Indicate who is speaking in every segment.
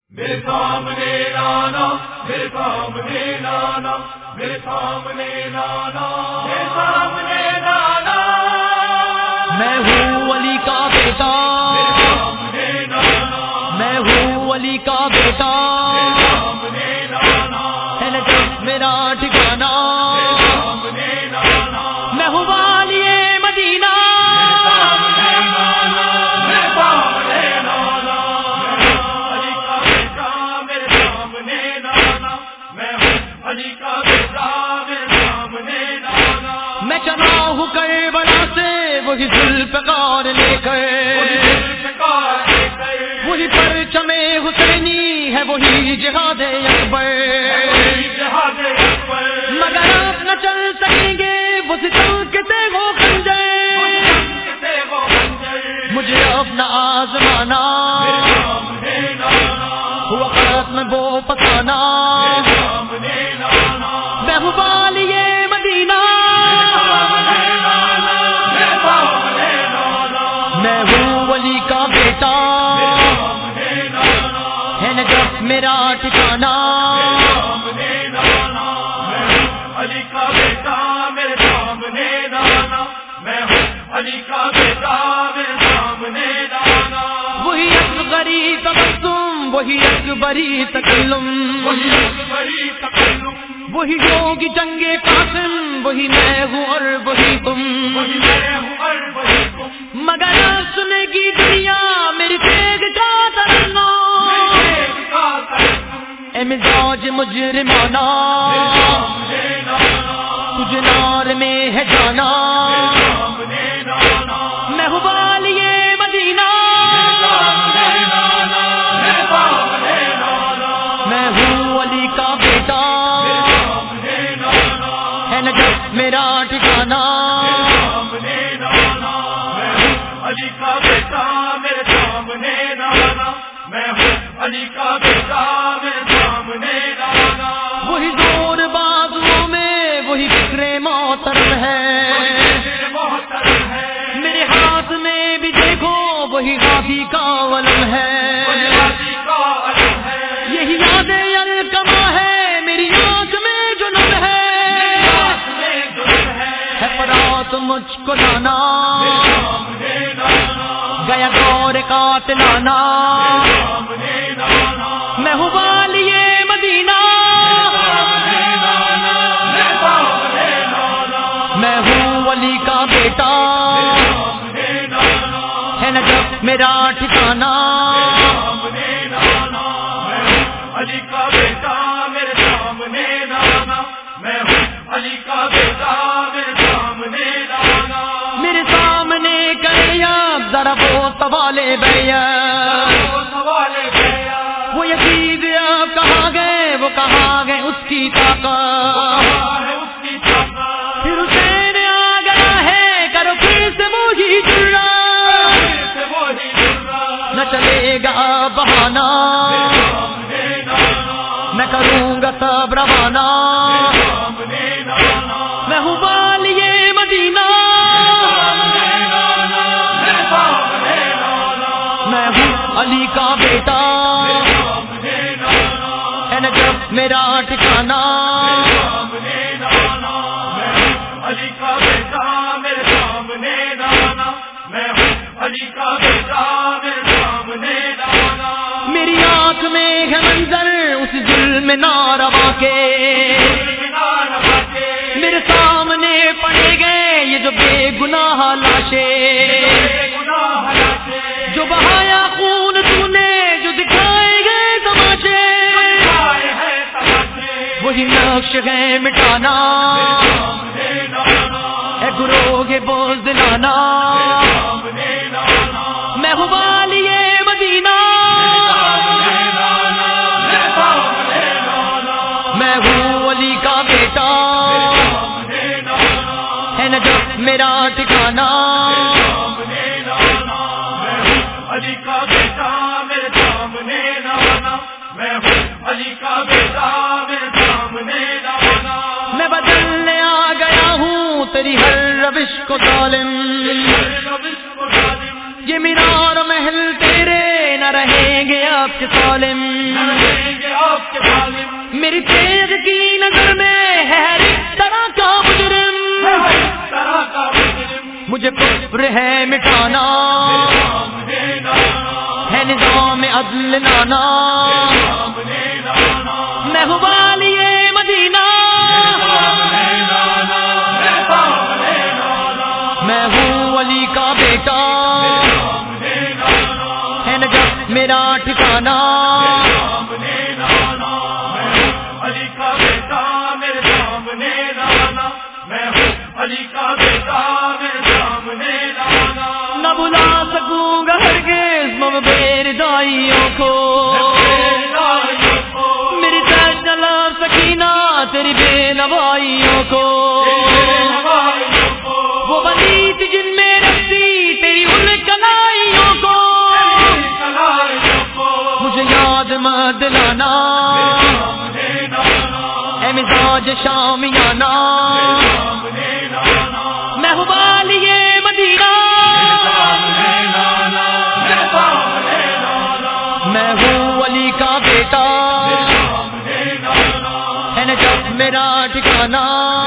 Speaker 1: میرے سامنے لانا، میرے سامنے لانا، میرے سامنے لانا، میرے سامنے لانا،
Speaker 2: میں ہوں علی کا بیٹا،
Speaker 1: میرے سامنے لانا،
Speaker 2: میں ہوں علی کا بیٹا،
Speaker 1: میرے سامنے لانا،
Speaker 2: ہے نجف میرا ٹھکانا،
Speaker 1: میرے سامنے لانا،
Speaker 2: میں ہوں والی مدینہ، میں چلا ہوں کربلا سے وہی ذوالفقار لے کر، وہی پرچم حسینی ہے وہی جہاد اکبر، مگر آپ نہ چل سکیں گے وہ ستم کے تیغ و خنجر، مجھے اپنا آزمانا ہوا ختم وہ پتانا، میں ہوں والی مدینہ، میں ہوں ولی کا بیٹا، ہے نجف میرا ٹھکانا،
Speaker 1: علی کا بیٹا میرے سامنے لانا، میں ہوں علی کا بیٹا میرے سامنے لانا،
Speaker 2: وہی اکبری تبسم وہی اکبری تکلم،
Speaker 1: وہی اکبری تکلم،
Speaker 2: وہی ہوگی جنگ قاسم، وہی میں ہوں اور وہی تم،
Speaker 1: وہی میں ہوں اور وہی تم،
Speaker 2: مگر سنے گی دنیا میری تیغ کا ترنا، اے مزاج مجرمانہ تجھ نار میں ہے جانا، میں ہوں والی مدینہ، میں ہوں علی کا بیٹا، ہے نجف میرا ٹھکانا،
Speaker 1: علی کا بیٹا میرے سامنے لانا، میں ہوں علی کا بیٹا میرے سامنے لانا،
Speaker 2: وہی زور بازو میں وہی فکر محترم ہے، میرے ہاتھ میں بھی دیکھو وہی ہاتھی کا علم ہے، یہی یاد الکما ہے میری آنکھ میں جنون ہے فرات مجھ کو لانا، گیا دور قاتلانا، میں ہوں والی مدینہ، میں ہوں علی کا بیٹا، ہے نجف میرا ٹھکانا،
Speaker 1: علی کا بیٹا میرے سامنے لانا، میں ہوں علی کا بیٹا میرے سامنے لانا،
Speaker 2: میرے سامنے کریا ذرا وہ سوالے بھیا، وہ یزید اب کہاں گئے وہ کہاں گئے اس کی طاقت، پھر حسین آ گیا ہے کرو پھر سے وہی جرا، نہ چلے گا بہانا میں کروں گا سب روانہ، میں ہوں والی مدینہ، میں ہوں علی کا بیٹا، ہے نجف میرا ٹھکانا،
Speaker 1: علی کا بیٹا میرے سامنے لانا، میں ہوں علی کا بیٹا میرے سامنے لانا،
Speaker 2: میری آنکھ میں ہے منظر اس ظلم ناروا کے، میرے سامنے پڑے گئے یہ جو بے گناہ لاشیں، جو بہایا خون تو نے جو دکھائے گئے تماشے، وہی نقش ہے مٹانا، اے گروہ بزدلانا، میں ہوں والی مدینہ، میں ہوں علی کا بیٹا، ہے نجف میرا ٹھکانا،
Speaker 1: علی کا بیٹا میرے سامنے لانا، میں ہوں علی کا بیٹا میرے سامنے لانا،
Speaker 2: میں بدلنے آ گیا ہوں تیری ہر روش کو ظالم، یہ مینار محل تیرے نہ رہیں گے آپ کے سالم، میری تیز کی نظر میں ہے ہر ایک طرح کا مجرم، مجھے کفر ہے مٹانا، ہے نظام عدل لانا، میں ہوں والی مدینہ، میں ہوں علی کا بیٹا، ہے نجف میرا ٹھکانہ،
Speaker 1: علی کا بیٹا میرے سامنے لانا، میں ہوں علی کا بیٹا میرے سامنے لانا،
Speaker 2: نہ بلا سکوں گا ہرگز مم بے ردائیوں کو، میری سچ چلا سکینہ تیری بے نوائیوں کو، وہ بنی تھی جن میں رکھتی تیری ان کلائیوں کو، مجھے یاد مت دلانا اے مزاج شامیانہ، میں ہوں والی مدینہ، میں ہوں علی کا بیٹا، ہے نجف میرا ٹھکانہ،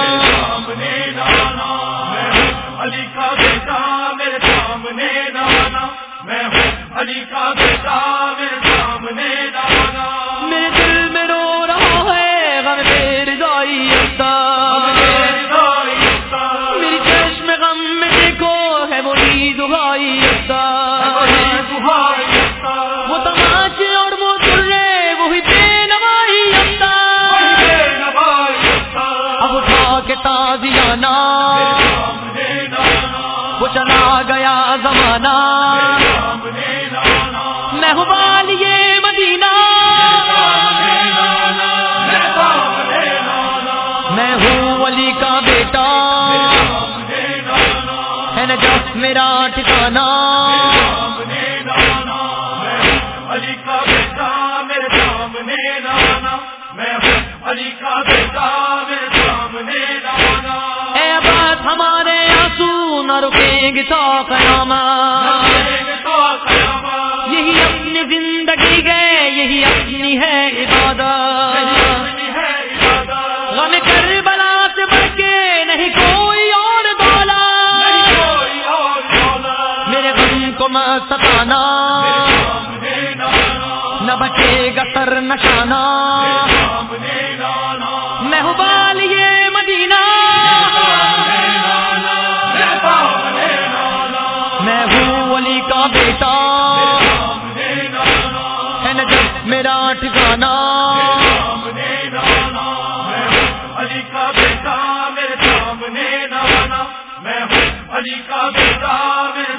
Speaker 1: علی کا بیٹا میرے سامنے لانا، میں ہوں علی کا بیٹا میرے سامنے لانا،
Speaker 2: میرے دل میں رو رہا ہے غم بے رضائی افتاد، میری چشم غم میں دیکھو ہے وہی دہائی افتاد، وہ تماچے اور وہ سرے وہی بے نوائی افتاد، اب اٹھا کے تازیانہ وہ چلا گیا زمانہ، میں ہوں والی مدینہ، میں ہوں علی کا بیٹا، ہے نجف میرا ٹھکانہ،
Speaker 1: علی کا بیٹا میرے سامنے لانا، میں ہوں علی کا بیٹا میرے سامنے لانا،
Speaker 2: اے عباس ہمارے آنسو نہ رکیں گے تا قیامت، یہی اپنی زندگی گئے یہی اپنی ہے عبادت، غم کربلا سے بڑھ کے نہیں کوئی اور دولت، میرے غم کو مت ستانا نہ بچے گا سر نشانہ، میں ہوں والی مدینہ، میں ہوں علی کا بیٹا، ہے نجف میرا ٹھکانہ،
Speaker 1: علی کا بیٹا میرے سامنے لانا، میں ہوں علی کا بیٹا میرے